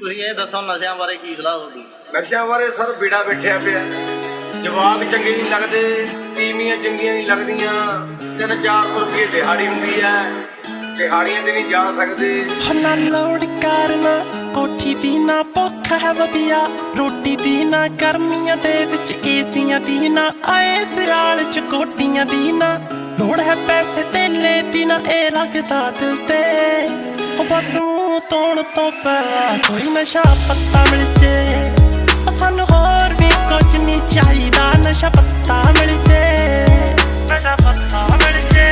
ਤੁਸੀਂ ਇਹ ਦੱਸੋ ਨਸ਼ਿਆਂ ਬਾਰੇ ਕੀ ਸਲਾਹ ਹੋਊਗੀ? ਨਸ਼ਿਆਂ ਬਾਰੇ ਸਰ ਬੀੜਾ ਬੈਠਿਆ ਪਿਆ। ਜਵਾਕ ਚੰਗੇ ਨਹੀਂ ਲੱਗਦੇ, ਤੀਵੀਆਂ ਚੰਗੀਆਂ ਨਹੀਂ ਲੱਗਦੀਆਂ। 3-400 ਰੁਪਏ ਦਿਹਾੜੀ ਹੁੰਦੀ ਹੈ, ਦਿਹਾੜੀਆਂ ਤੇ ਨਹੀਂ ਜਾ ਸਕਦੇ। ਨਾ ਲੋੜ ਕਰਨਾ ਕੋਠੀ ਦੀ ਨਾ ਭੁੱਖ ਹੈ ਵਧੀਆ, ਰੋਟੀ ਦੀ ਨਾ ਗਰਮੀਆਂ ਦੇ ਵਿੱਚ ਏਸੀਆਂ ਦੀ ਨਾ, ਆਏ ਸਿਆਲ ਚ ਕੋਟੀਆਂ ਦੀ ਨਾ, ਲੋੜ ਹੈ ਪੈਸੇ ਧੇਲੇ ਦੀ ਨਾ, ਇਹ ਲੱਗਦਾ ਦਿਲ ਤੇ ਉਹ ਬਸ ਮੂੰਹ ਧੋਣ ਤੋਂ ਪਹਿਲਾਂ ਕੋਈ ਨਸ਼ਾ ਪੱਤਾ ਮਿਲ ਜੇ। ਸਾਨੂੰ ਹੋਰ ਵੀ ਕੁਝ ਨਹੀਂ ਚਾਹੀਦਾ, ਨਸ਼ਾ ਪੱਤਾ ਮਿਲ ਜੇ, ਨਸ਼ਾ ਪੱਤਾ ਮਿਲ ਜੇ।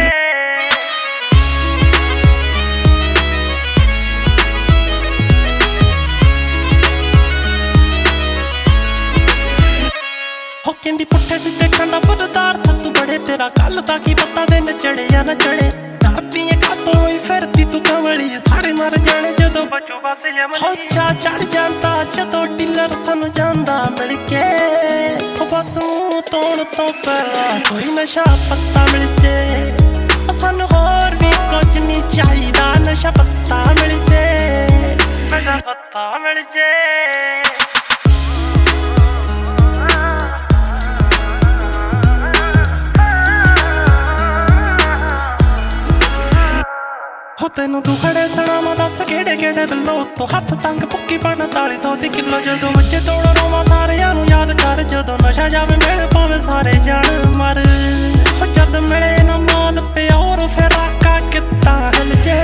ਹੋ ਕਹਿੰਦੀ ਪੁੱਠੇ ਸਿੱਧੇ ਖਾਣਾ ਪਦਾਰਥ ਤੂੰ ਬੜੇ, ਤੇਰਾ ਕੱਲ ਦਾ ਕੀ ਪਤਾ ਦਿਨ ਚੜੇ ਜਾਂ ਨਾ ਚੜੇ। ਡਰਦੀ ਏ ਕਾਤੋਂ ਹੋਈ ਫਿਰਦੀ ਤੂੰ ਕਮਲੀ, ਸਾਰੇ ਮਰ ਜਾਣੇ ਜਦੋਂ ਬਚੋ ਬਸ ਯਮਨੀ। ਚਾ ਚੜ ਜਾਂਦਾ ਜਦੋਂ ਡੀਲਰ ਸਾਨੂੰ ਜਾਂਦਾ ਮਿਲ ਕੇ, ਉਹ ਬਸ ਮੂੰਹ ਧੋਣ ਤੋਂ ਪਹਿਲਾਂ ਕੋਈ ਨਸ਼ਾ ਪੱਤਾ ਮਿਲ ਜੇ। ਸਾਨੂੰ ਹੋਰ ਵੀ ਕੁਝ ਨਹੀਂ ਚਾਹੀਦਾ, ਨਸ਼ਾ ਪੱਤਾ ਮਿਲ ਜੇ, ਨਸ਼ਾ ਪੱਤਾ ਮਿਲ ਜੇ। ਹੋ ਤੈਨੂੰ ਦੁਖੜੇ ਸੁਣਾਵਾਂ ਦੱਸ ਕਿਹੜੇ ਕਿਹੜੇ ਦਿਲੋਂ ਤੋਂ, ਹੱਥ ਤੰਗ ਭੁੱਕੀ ਬਣ 4300 ਦੀ ਕਿਲੋ। ਜਦੋਂ ਬੱਚੇ ਤੋੜ ਰੋਵਾਂ ਸਾਰਿਆਂ ਨੂੰ ਯਾਦ ਕਰ, ਜਦੋਂ ਨਸ਼ਾ ਜਾਵੇ ਮਿਲ ਪਾਵੇ ਸਾਰੇ ਜਾਣ ਮਰ। ਹੋ ਜਦ ਮਿਲੇ ਨਾ ਮਾਲ ਪਿਓਰ ਫਿਰ ਆਕਾ ਕਿੱਦਾਂ ਹਿਲ ਜੇ।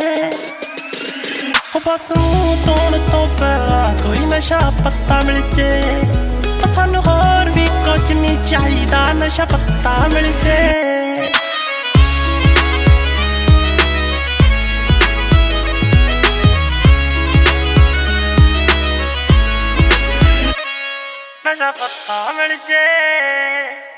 ਹੋ ਬਸ ਮੂੰਹ ਧੋਣ ਤੋਂ ਪਹਿਲਾਂ ਕੋਈ ਨਸ਼ਾ ਪੱਤਾ ਮਿਲ ਜੇ। ਸਾਨੂੰ ਹੋਰ ਵੀ ਕੁਝ ਨਹੀਂ ਚਾਹੀਦਾ, ਨਸ਼ਾ ਪੱਤਾ ਮਿਲ ਜੇ। ਨਸ਼ਾ ਪੱਤਾ ਮਿਲ ਜੇ।